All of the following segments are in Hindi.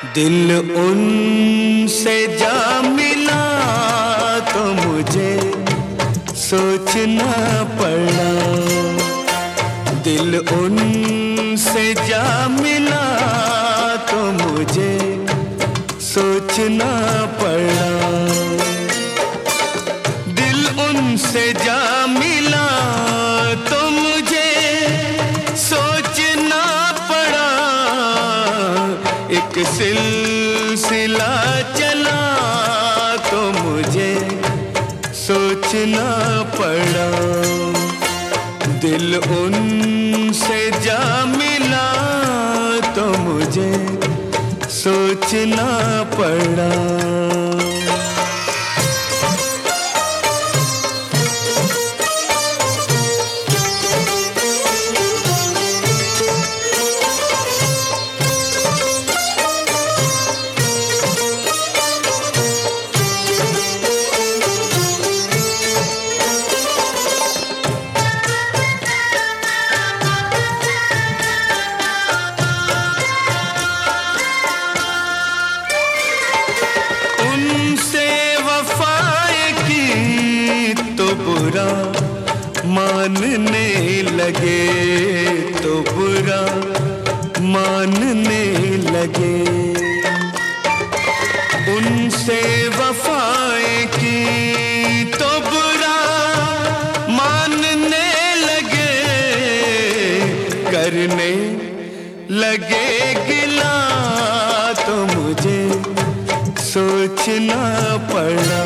दिल उनसे जा मिला तो मुझे सोचना पड़ा। दिल उनसे जा मिला तो मुझे सोचना पड़ा। दिल उनसे जा मिला तो मुझे सोचना पड़ा। एक सिलसिला चला तो मुझे सोचना पड़ा। दिल उनसे जा मिला तो मुझे सोचना पड़ा। बुरा मानने लगे तो बुरा मानने लगे। उनसे वफाएं की तो बुरा मानने लगे। करने लगे गिला तो मुझे सोचना पड़ा।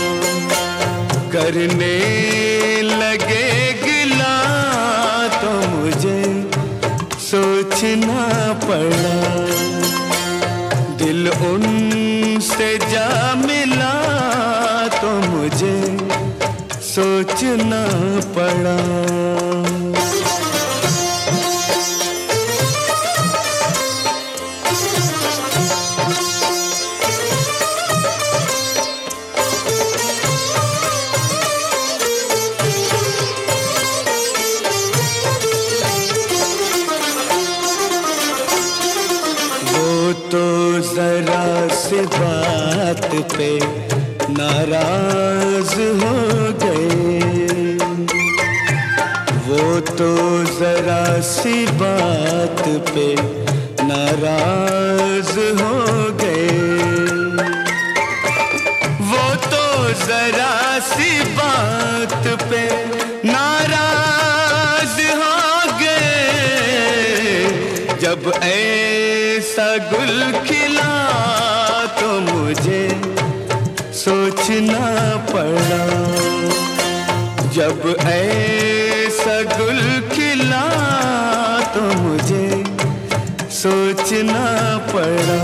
करने लगे गिला तो मुझे सोचना पड़ा। दिल उनसे जा मिला तो मुझे सोचना पड़ा। तो जरा सी बात पे नाराज हो गए। वो तो जरा सी बात पे नाराज हो गए। वो तो जरा सी बात पे नाराज हो गए। जब ऐसा गुल खिला तो मुझे सोचना पड़ा। जब ऐसा गुल खिला तो मुझे सोचना पड़ा।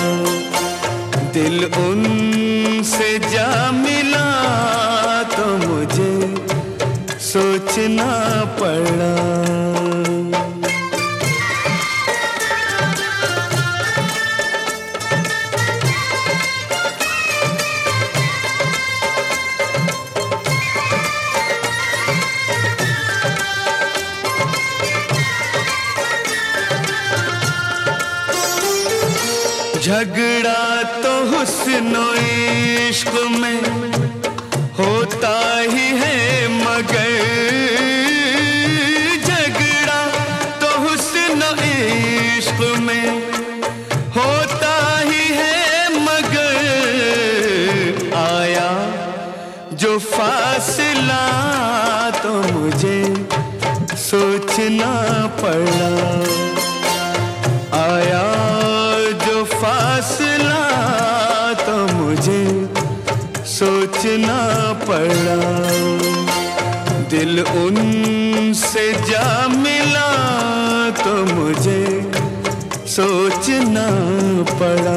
दिल उनसे जा मिला तो मुझे सोचना पड़ा। झगड़ा तो हुस्न इश्क में होता ही है मगर। झगड़ा तो हुस्न इश्क में होता ही है मगर। आया जो फासला तो मुझे सोचना पड़ा। आया जो फासला तो मुझे सोचना पड़ा। दिल उनसे जा मिला तो मुझे सोचना पड़ा।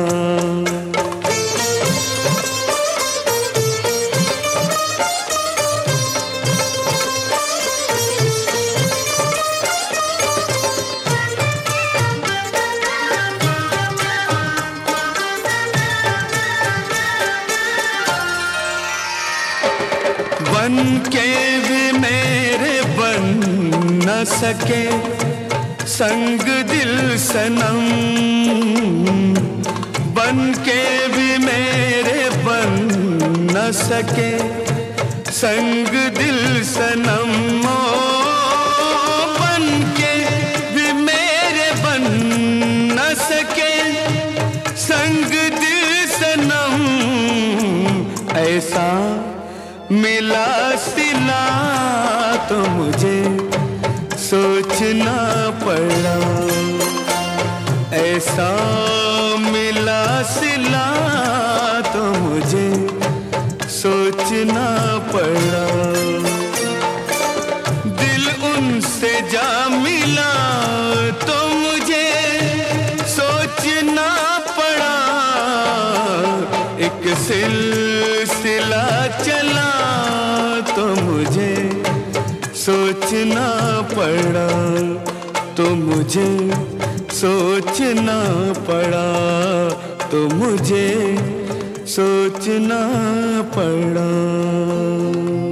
बन के भी मेरे बन न सके संग दिल सनम। बन के भी मेरे बन न सके संग दिल सनम, ओ बन के भी मेरे बन न सके संग दिल सनम। ऐसा मिला सिला तो मुझे सोचना पड़ा, ऐसा मिला सिला तो मुझे सोचना पड़ा। दिल उनसे जा मिला तो मुझे सोचना पड़ा, एक सिलसिला चला तो मुझे सोचना पड़ा, तो मुझे सोचना पड़ा, तो मुझे सोचना पड़ा।